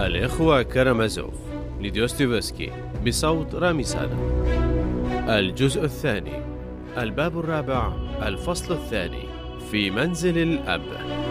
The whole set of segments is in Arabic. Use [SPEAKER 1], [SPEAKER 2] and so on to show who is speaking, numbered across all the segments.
[SPEAKER 1] الإخوة كارامازوف لدوستويفسكي بصوت رامي سادة. الجزء الثاني، الباب الرابع، الفصل الثاني، في منزل الأب.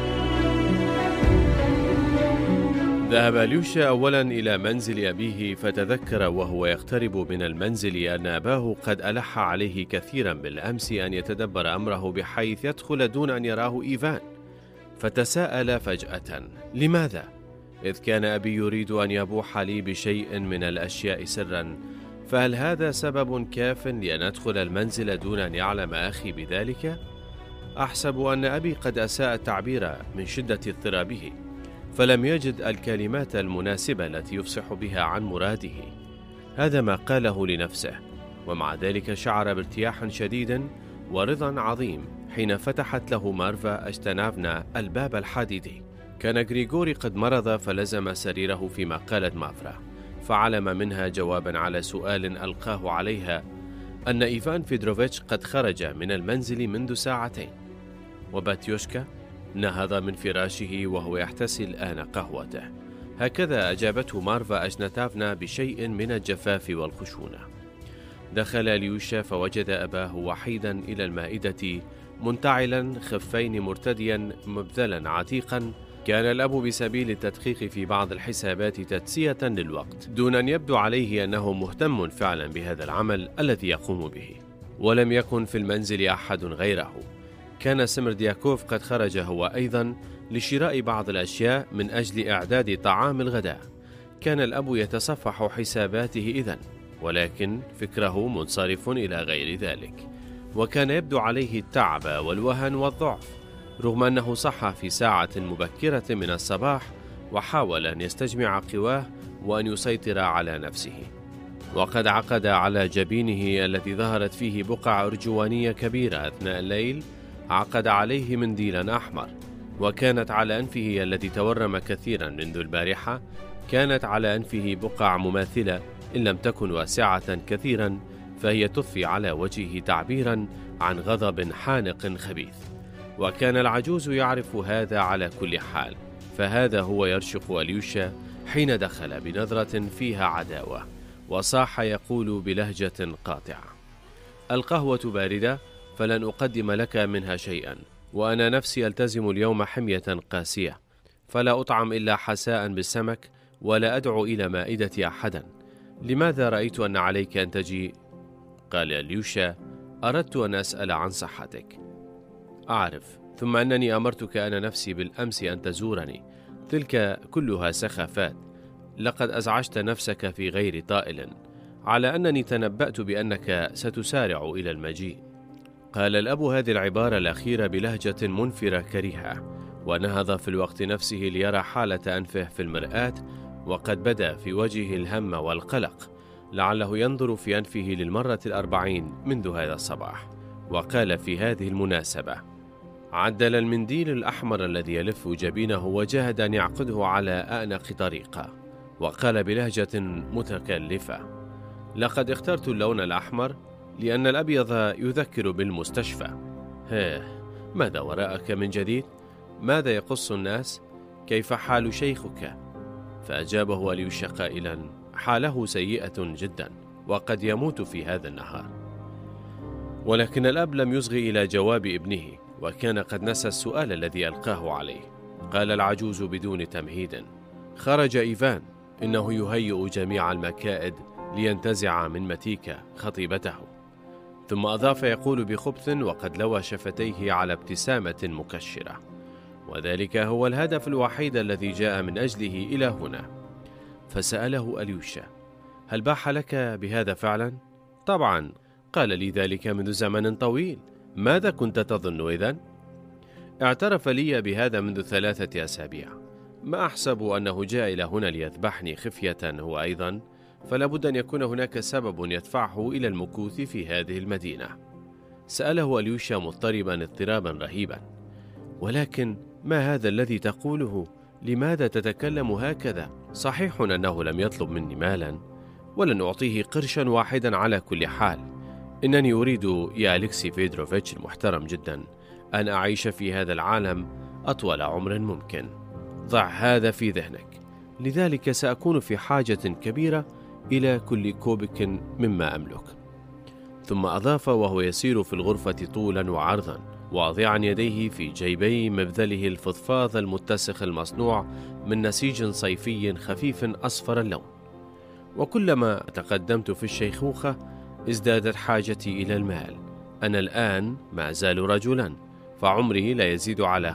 [SPEAKER 1] ذهب اليوشا أولا إلى منزل أبيه، فتذكر وهو يقترب من المنزل أن أباه قد ألح عليه كثيرا بالأمس أن يتدبر أمره بحيث يدخل دون أن يراه إيفان. فتساءل فجأة: لماذا؟ إذ كان أبي يريد أن يبوح لي بشيء من الأشياء سرا، فهل هذا سبب كاف لأن أدخل المنزل دون أن يعلم أخي بذلك؟ أحسب أن أبي قد أساء التعبير من شدة اضطرابه، فلم يجد الكلمات المناسبة التي يفصح بها عن مراده. هذا ما قاله لنفسه، ومع ذلك شعر بارتياح شديد ورضا عظيم حين فتحت له مارفا أشتنافنا الباب الحديدي. كان غريغوري قد مرض، فلزم سريره فيما قالت مافرا، فعلم منها جوابا على سؤال ألقاه عليها أن إيفان فيدروفيتش قد خرج من المنزل منذ ساعتين. وباتيوشكا نهض من فراشه وهو يحتسي الآن قهوته. هكذا أجابته مارفا أشنتافنا بشيء من الجفاف والخشونة. دخل اليوشا فوجد أباه وحيدا إلى المائدة، منتعلا خفين مرتديا مبذلا عتيقا. كان الأب بسبيل التدقيق في بعض الحسابات تدسية للوقت، دون أن يبدو عليه أنه مهتم فعلا بهذا العمل الذي يقوم به. ولم يكن في المنزل أحد غيره. كان سمردياكوف قد خرج هو أيضا لشراء بعض الأشياء من أجل إعداد طعام الغداء. كان الأب يتصفح حساباته إذن، ولكن فكره منصرف إلى غير ذلك، وكان يبدو عليه التعب والوهن والضعف، رغم أنه صح في ساعة مبكرة من الصباح وحاول أن يستجمع قواه وأن يسيطر على نفسه. وقد عقد على جبينه الذي ظهرت فيه بقع أرجوانية كبيرة أثناء الليل، عقد عليه منديلا أحمر. وكانت على أنفه الذي تورم كثيرا منذ البارحة، كانت على أنفه بقع مماثلة إن لم تكن واسعة كثيرا، فهي تضفي على وجهه تعبيرا عن غضب حانق خبيث. وكان العجوز يعرف هذا على كل حال، فهذا هو يرشق اليوشا حين دخل بنظرة فيها عداوة، وصاح يقول بلهجة قاطعة: القهوة باردة، فلن أقدم لك منها شيئا، وأنا نفسي ألتزم اليوم حمية قاسية، فلا أطعم إلا حساء بالسمك، ولا أدعو إلى مائدة أحدا. لماذا رأيت أن عليك أن تجي؟ قال اليوشا: أردت أن أسأل عن صحتك. أعرف، ثم أنني أمرتك أنا نفسي بالأمس أن تزورني. تلك كلها سخافات، لقد أزعجت نفسك في غير طائل، على أنني تنبأت بأنك ستسارع إلى المجيء. قال الأب هذه العبارة الأخيرة بلهجة منفرة كريهة، ونهض في الوقت نفسه ليرى حالة أنفه في المرآة، وقد بدا في وجهه الهم والقلق، لعله ينظر في أنفه للمرة 40 منذ هذا الصباح. وقال في هذه المناسبة: عدل المنديل الأحمر الذي يلف جبينه وجاهد أن يعقده على أأنق طريقة، وقال بلهجة متكلفة: لقد اخترت اللون الأحمر لأن الأبيض يذكر بالمستشفى. ماذا وراءك من جديد؟ ماذا يقص الناس؟ كيف حال شيخك؟ فأجابه اليوشا قائلا: حاله سيئة جدا، وقد يموت في هذا النهار. ولكن الأب لم يصغي إلى جواب ابنه، وكان قد نسى السؤال الذي ألقاه عليه. قال العجوز بدون تمهيد: خرج إيفان، إنه يهيئ جميع المكائد لينتزع من متيكا خطيبته. ثم أضاف يقول بخبث وقد لوى شفتيه على ابتسامة مكشرة: وذلك هو الهدف الوحيد الذي جاء من أجله إلى هنا. فسأله اليوشا: هل باح لك بهذا فعلا؟ طبعا، قال لي ذلك منذ زمن طويل. ماذا كنت تظن إذن؟ اعترف لي بهذا منذ 3 أسابيع. ما أحسب أنه جاء إلى هنا ليذبحني خفية هو أيضا، فلا بد أن يكون هناك سبب يدفعه إلى المكوث في هذه المدينة. سأله اليوشا مضطربا اضطرابا رهيبا: ولكن ما هذا الذي تقوله؟ لماذا تتكلم هكذا؟ صحيح أنه لم يطلب مني مالا، ولن أعطيه قرشا واحدا على كل حال. إنني أريد يا أليكسي فيدروفيتش المحترم جدا أن أعيش في هذا العالم أطول عمر ممكن. ضع هذا في ذهنك، لذلك سأكون في حاجة كبيرة إلى كل كوبك مما أملك. ثم أضاف وهو يسير في الغرفة طولا وعرضا، واضعا يديه في جيبي مبذله الفضفاض المتسخ المصنوع من نسيج صيفي خفيف أصفر اللون: وكلما تقدمت في الشيخوخة ازدادت حاجتي إلى المال. أنا الآن ما زال رجلا، فعمري لا يزيد على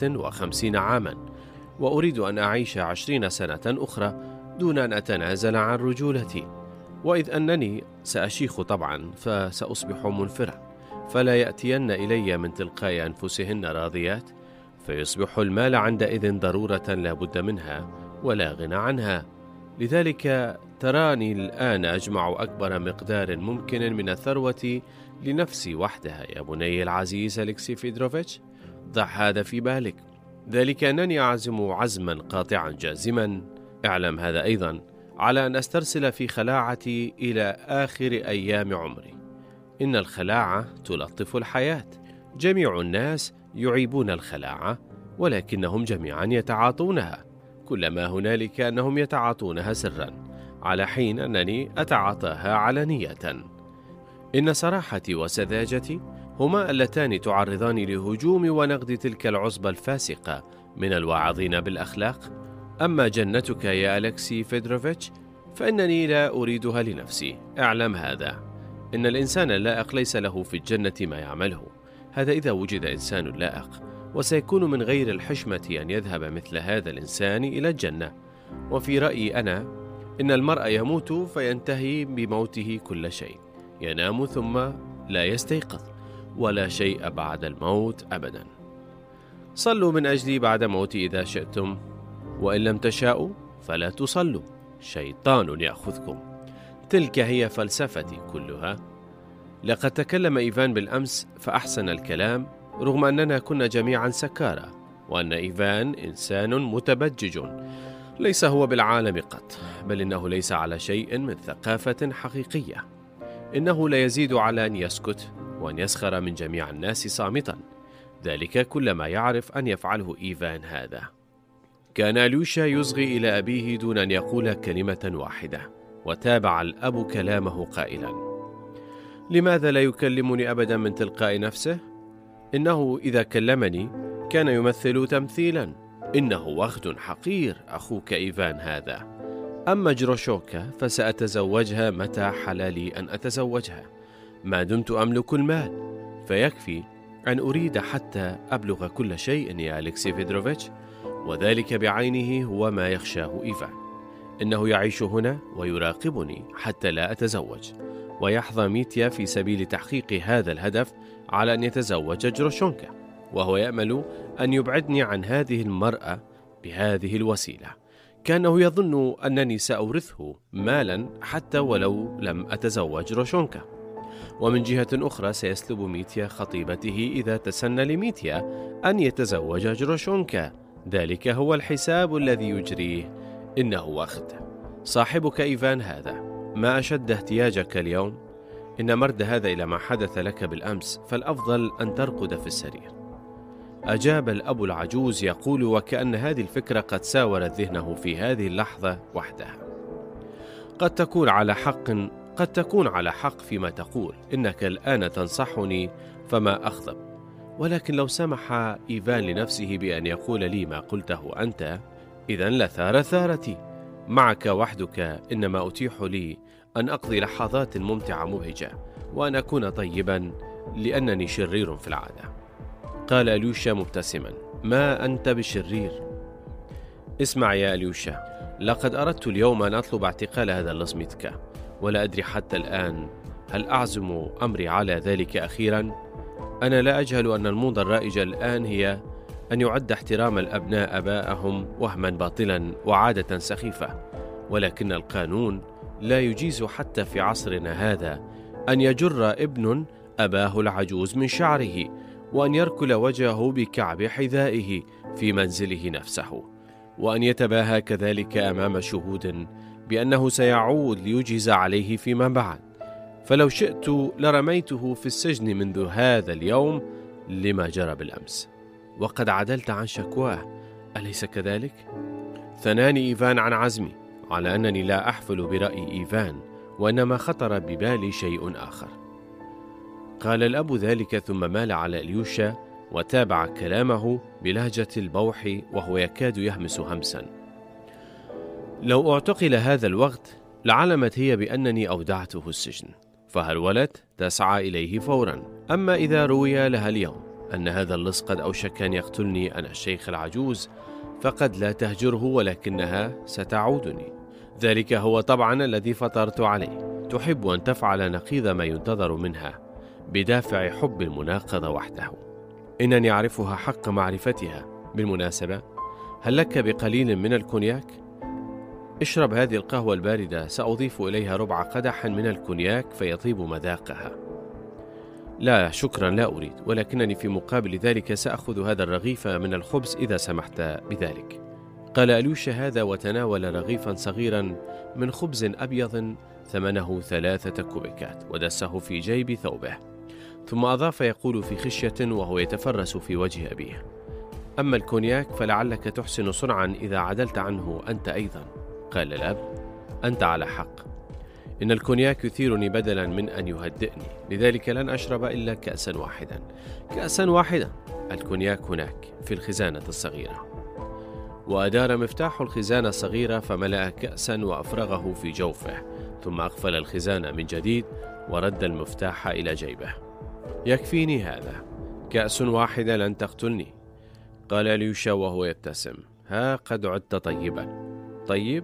[SPEAKER 1] 55 عاما، وأريد أن أعيش 20 سنة أخرى دون أن أتنازل عن رجولتي. وإذ أنني سأشيخ طبعا فسأصبح منفرا، فلا يأتين إلي من تلقاء أنفسهن راضيات، فيصبح المال عندئذ ضرورة لا بد منها ولا غنى عنها. لذلك تراني الآن أجمع أكبر مقدار ممكن من الثروة لنفسي وحدها يا بني العزيز أليكسي فيدروفيتش. ضع هذا في بالك، ذلك أنني أعزم عزما قاطعا جازما، اعلم هذا أيضا، على أن أسترسل في خلاعتي إلى آخر أيام عمري. إن الخلاعة تلطف الحياة، جميع الناس يعيبون الخلاعة، ولكنهم جميعا يتعاطونها، كلما هنالك أنهم يتعاطونها سرا، على حين أنني أتعاطاها علنية. إن صراحتي وسذاجتي هما اللتان تعرضان لهجوم ونقد تلك العصبة الفاسقة من الواعظين بالأخلاق. أما جنتك يا أليكسي فيدروفيتش فإنني لا أريدها لنفسي، اعلم هذا. إن الإنسان اللائق ليس له في الجنة ما يعمله، هذا إذا وجد إنسان لائق، وسيكون من غير الحشمة أن يذهب مثل هذا الإنسان إلى الجنة. وفي رأيي أنا إن المرء يموت فينتهي بموته كل شيء، ينام ثم لا يستيقظ، ولا شيء بعد الموت أبدا. صلوا من أجلي بعد موتي إذا شئتم، وإن لم تشاءوا فلا تصلوا، شيطان يأخذكم. تلك هي فلسفتي كلها. لقد تكلم إيفان بالأمس فأحسن الكلام، رغم أننا كنا جميعا سكارى، وأن إيفان إنسان متبجج ليس هو بالعالم قط، بل إنه ليس على شيء من ثقافة حقيقية. إنه لا يزيد على أن يسكت وأن يسخر من جميع الناس صامتا، ذلك كل ما يعرف أن يفعله إيفان هذا. كان أليوشا يصغي إلى أبيه دون أن يقول كلمة واحدة، وتابع الأب كلامه قائلا: لماذا لا يكلمني أبدا من تلقاء نفسه؟ إنه إذا كلمني كان يمثل تمثيلا. إنه وغد حقير أخوك إيفان هذا. أما جروشوكا فسأتزوجها متى حل لي أن أتزوجها، ما دمت أملك المال، فيكفي أن أريد حتى أبلغ كل شيء يا أليكسي فيدروفيتش، وذلك بعينه هو ما يخشاه إيفان. إنه يعيش هنا ويراقبني حتى لا أتزوج، ويحظى ميتيا في سبيل تحقيق هذا الهدف على أن يتزوج جروشونكا، وهو يأمل أن يبعدني عن هذه المرأة بهذه الوسيلة. كانه يظن أنني سأورثه مالا حتى ولو لم أتزوج روشونكا. ومن جهة أخرى سيسلب ميتيا خطيبته إذا تسنى لميتيا أن يتزوج جروشونكا. ذلك هو الحساب الذي يجريه. إنه وخد. صاحبك إيفان هذا ما أشد احتياجك اليوم. إن مرد هذا إلى ما حدث لك بالأمس، فالأفضل أن ترقد في السرير. أجاب الأب العجوز يقول وكأن هذه الفكرة قد ساورت ذهنه في هذه اللحظة وحدها. قد تكون على حق فيما تقول، إنك الآن تنصحني فما أغضب، ولكن لو سمح إيفان لنفسه بأن يقول لي ما قلته أنت، إذن لثار ثارتي. معك وحدك إنما أتيح لي أن أقضي لحظات ممتعة مبهجة، وأن أكون طيبا لأنني شرير في العادة. قال أليوشا مبتسما: ما أنت بشرير. اسمع يا أليوشا، لقد أردت اليوم أن أطلب اعتقال هذا اللصمتك، ولا أدري حتى الآن هل أعزم أمري على ذلك أخيرا. أنا لا أجهل أن الموضة الرائجة الآن هي أن يعد احترام الأبناء آباءهم وهما باطلا وعادة سخيفة، ولكن القانون لا يجيز حتى في عصرنا هذا أن يجر ابن أباه العجوز من شعره، وأن يركل وجهه بكعب حذائه في منزله نفسه، وأن يتباهى كذلك أمام شهود بأنه سيعود ليجهز عليه فيما بعد. فلو شئت لرميته في السجن منذ هذا اليوم لما جرى بالأمس. وقد عدلت عن شكواه، أليس كذلك؟ ثناني إيفان عن عزمي على أنني لا أحفل برأي إيفان، وإنما خطر ببالي شيء آخر. قال الأب ذلك ثم مال على إليوشا وتابع كلامه بلهجة البوح وهو يكاد يهمس همسا. لو اعتقل هذا الوقت لعلمت هي بأنني أودعته السجن، فهالولد تسعى إليه فورا. أما إذا روي لها اليوم أن هذا اللص قد أوشك أن يقتلني أنا الشيخ العجوز، فقد لا تهجره ولكنها ستعودني. ذلك هو طبعا الذي فطرت عليه. تحب أن تفعل نقيض ما ينتظر منها بدافع حب المناقضة وحده. إنني أعرفها حق معرفتها. بالمناسبة، هل لك بقليل من الكونياك؟ اشرب هذه القهوة الباردة، سأضيف إليها ربع قدح من الكونياك فيطيب مذاقها. لا شكرا، لا أريد، ولكنني في مقابل ذلك سأخذ هذا الرغيف من الخبز إذا سمحت بذلك. قال أليوشا هذا وتناول رغيفا صغيرا من خبز أبيض ثمنه 3 كوبيكات ودسه في جيب ثوبه، ثم أضاف يقول في خشية وهو يتفرس في وجه أبيه: أما الكونياك فلعلك تحسن صنعا إذا عدلت عنه أنت أيضا. قال الأب: أنت على حق، إن الكونياك يثيرني بدلا من أن يهدئني، لذلك لن أشرب إلا كأسا واحدا. كأسا واحدا؟ الكونياك هناك في الخزانة الصغيرة. وأدار مفتاح الخزانة الصغيرة فملأ كأسا وأفرغه في جوفه، ثم أقفل الخزانة من جديد ورد المفتاح إلى جيبه. يكفيني هذا، كأس واحدة لن تقتلني. قال أليوشا وهو يبتسم: ها قد عدت طيبا. طيب؟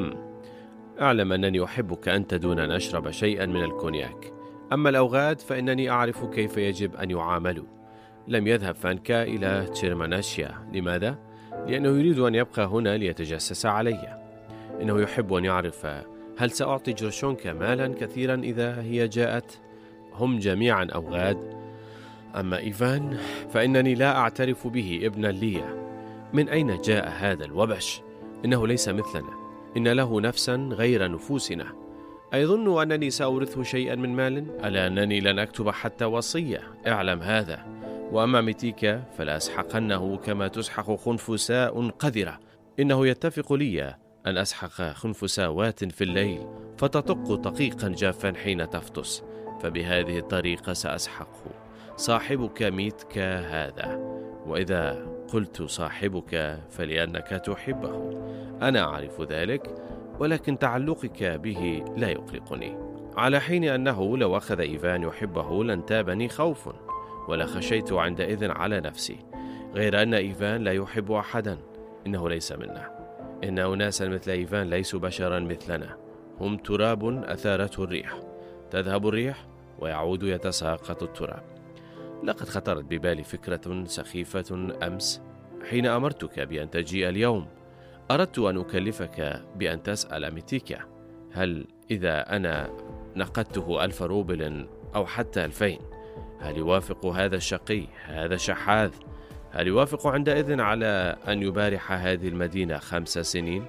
[SPEAKER 1] أعلم أنني أحبك أنت دون أن أشرب شيئا من الكونياك. أما الأوغاد فإنني أعرف كيف يجب أن يعاملوا. لم يذهب فانكا إلى تشيرماناشيا. لماذا؟ لأنه يريد أن يبقى هنا ليتجسس علي. إنه يحب أن يعرف هل سأعطي جروشونكا مالا كثيرا إذا هي جاءت. هم جميعا أوغاد. أما إيفان فإنني لا أعترف به ابنا لي. من أين جاء هذا الوبش؟ إنه ليس مثلنا، إن له نفسا غير نفوسنا. أيظن أنني سأورثه شيئا من مال؟ ألا أنني لن أكتب حتى وصية، اعلم هذا. وأما ميتيكا فلا أسحقنه كما تسحق خنفساء قذرة. إنه يتفق لي أن أسحق خنفساوات في الليل فتطق طقيقا جافا حين تفطس، فبهذه الطريقة سأسحقه. صاحبك ميتكا هذا، وإذا قلت صاحبك فلأنك تحبه، أنا أعرف ذلك، ولكن تعلقك به لا يقلقني. على حين أنه لو أخذ إيفان يحبه لانتابني خوف، ولا خشيت عندئذ على نفسي. غير أن إيفان لا يحب أحدا، إنه ليس منا. إن أناسا مثل إيفان ليسوا بشرا مثلنا، هم تراب أثارته الريح، تذهب الريح ويعود يتساقط التراب. لقد خطرت ببالي فكرة سخيفة أمس حين أمرتك بأن تجيء اليوم. أردت أن أكلفك بأن تسأل ميتيكا هل إذا أنا نقدته 1000 روبل أو حتى 2000 هل يوافق هذا الشقي، هذا شحاذ، هل يوافق عندئذ على أن يبارح هذه المدينة 5 سنين؟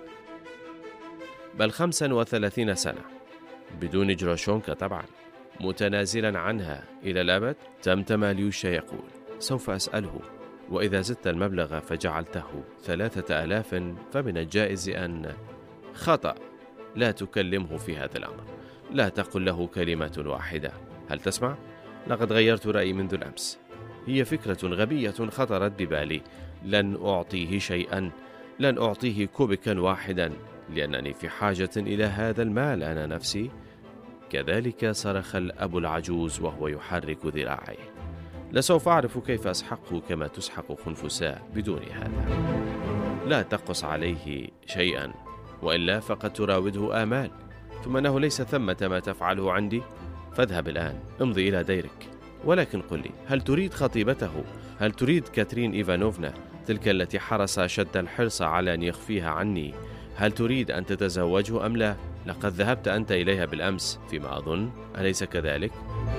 [SPEAKER 1] بل 35 سنة بدون جروشونكا طبعا، متنازلا عنها إلى الأبد. تمتم أليوشا يقول: سوف أسأله، وإذا زدت المبلغ فجعلته 3000 فمن الجائز أن خطأ. لا تكلمه في هذا الأمر، لا تقل له كلمة واحدة. هل تسمع؟ لقد غيرت رأيي منذ الأمس. هي فكرة غبية خطرت ببالي. لن أعطيه شيئا، لن أعطيه كوبكا واحدا، لأنني في حاجة إلى هذا المال أنا نفسي. كذلك صرخ الأب العجوز وهو يحرك ذراعيه: لسوف أعرف كيف أسحقه كما تسحق خنفساء بدون هذا. لا تقص عليه شيئا، وإلا فقد تراوده آمال، ثم أنه ليس ثمة ما تفعله عندي. فاذهب الآن، امضي إلى ديرك. ولكن قل لي، هل تريد خطيبته؟ هل تريد كاترين إيفانوفنا، تلك التي حرص شد الحرص على أن يخفيها عني؟ هل تريد أن تتزوجه أم لا؟ لقد ذهبت أنت إليها بالأمس فيما أظن، أليس كذلك؟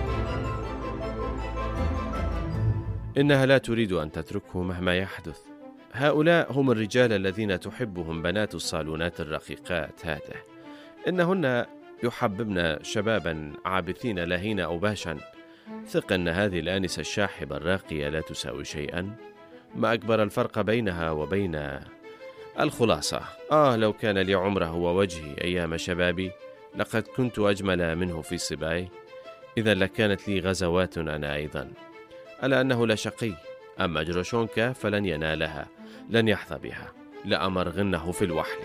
[SPEAKER 1] إنها لا تريد أن تتركه مهما يحدث. هؤلاء هم الرجال الذين تحبهم بنات الصالونات الرقيقات هاته. إنهن يحببن شبابا عابثين لاهين أو باشا. ثق أن هذه الآنسة الشاحبة الراقية لا تساوي شيئا. ما أكبر الفرق بينها وبين الخلاصة: لو كان لي عمره ووجهي أيام شبابي لقد كنت أجمل منه في صباي، إذا لكانت لي غزوات أنا أيضا. ألا أنه لشقي، أما جروشونكا فلن ينالها، لن يحظى بها، لأمرغنه في الوحل.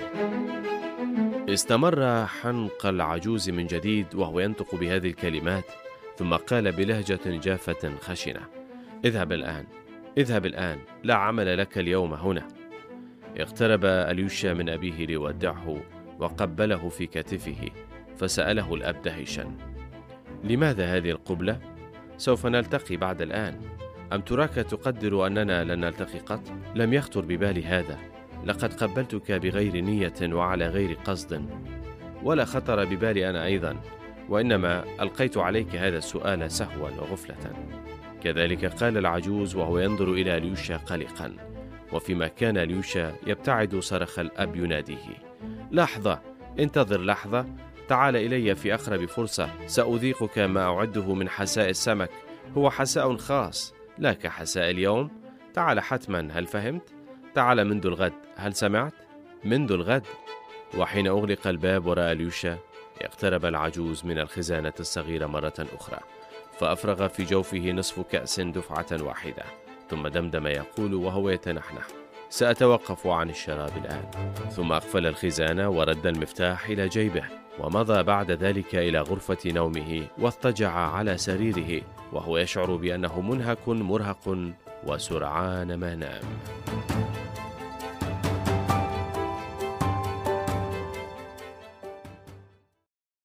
[SPEAKER 1] استمر حنق العجوز من جديد وهو ينطق بهذه الكلمات، ثم قال بلهجة جافة خشنة: اذهب الآن، اذهب الآن، لا عمل لك اليوم هنا. اقترب أليوشا من أبيه ليودعه وقبله في كتفه، فسأله الأب دهشا: لماذا هذه القبلة؟ سوف نلتقي بعد الآن، أم تراك تقدر أننا لن نلتقي قط؟ لم يخطر ببالي هذا، لقد قبلتك بغير نية وعلى غير قصد، ولا خطر ببالي أنا أيضا، وإنما ألقيت عليك هذا السؤال سهوا وغفلة. كذلك قال العجوز وهو ينظر إلى أليوشا قلقا، وفيما كان أليوشا يبتعد صرخ الأب يناديه: لحظة، انتظر لحظة، تعال إلي في أقرب فرصة، سأذيقك ما أعده من حساء السمك، هو حساء خاص، لا كحساء اليوم. تعال حتما، هل فهمت؟ تعال منذ الغد، هل سمعت؟ منذ الغد. وحين أغلق الباب وراء أليوشا، اقترب العجوز من الخزانة الصغيرة مرة أخرى، فأفرغ في جوفه نصف كأس دفعة واحدة، ثم دمدم يقول وهو يتنحنح: سأتوقف عن الشراب الآن. ثم أقفل الخزانة ورد المفتاح إلى جيبه، ومضى بعد ذلك إلى غرفة نومه، واضطجع على سريره وهو يشعر بأنه منهك مرهق وسرعان ما نام.